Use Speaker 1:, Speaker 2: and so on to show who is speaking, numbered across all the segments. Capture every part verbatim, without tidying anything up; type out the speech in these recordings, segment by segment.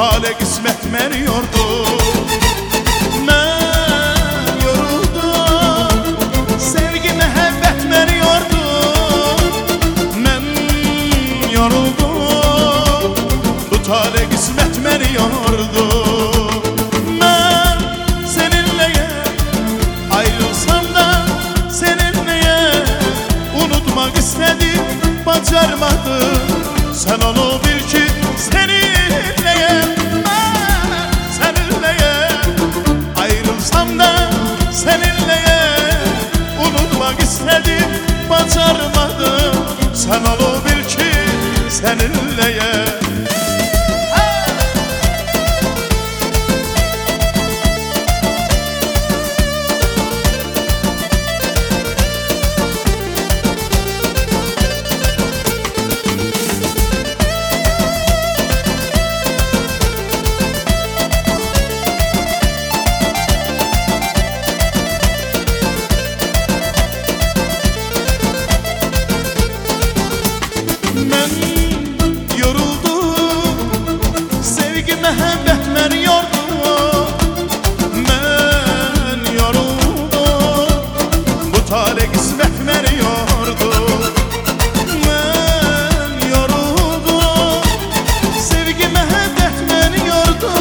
Speaker 1: tale qismət məni yordu. Mən yoruldum, sevgi məhəbbət məni yordu. Mən yoruldum, bu tale qismət məni yordu. Mən seninleyəm, ayrılsam da seninleyəm. Unutmaq istədim, bacarmadım. Sen onu bil ki seninleyəm, seninleyəm. Ayrılsam da seninleyəm. Unutmak istedim, bacarmadım. Sen onu bil ki seninleyəm. Mən yoruldum, sevgi məhəbbət məni yordu. Mən yoruldum, bu tale qismət məni yordu. Mən yoruldum, sevgi məhəbbət məni yordu.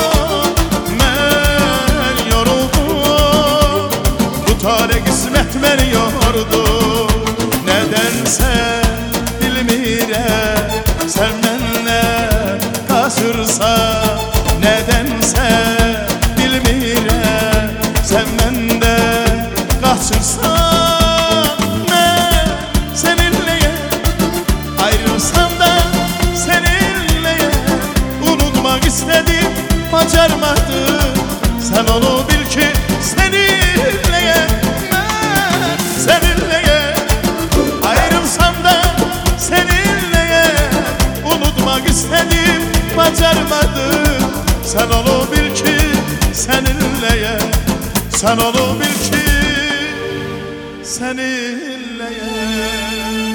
Speaker 1: Mən yoruldum, bu tale qismət məni yordu. Nədənsə sen benimle kaçırsan, nedense bilmirəm. Sen bende kaçırsan, ben seninleyəm. Ayrılsam da seninleyəm. Unutmak istedim, bacarmadım. Sen onu bil ki seninleyəm, ben seninleyəm. Ayrılsam da seninleyəm. Unutmak istedim, bacarmadım. Sen onu bil ki seninleyəm. Sen onu bil ki seninleyəm.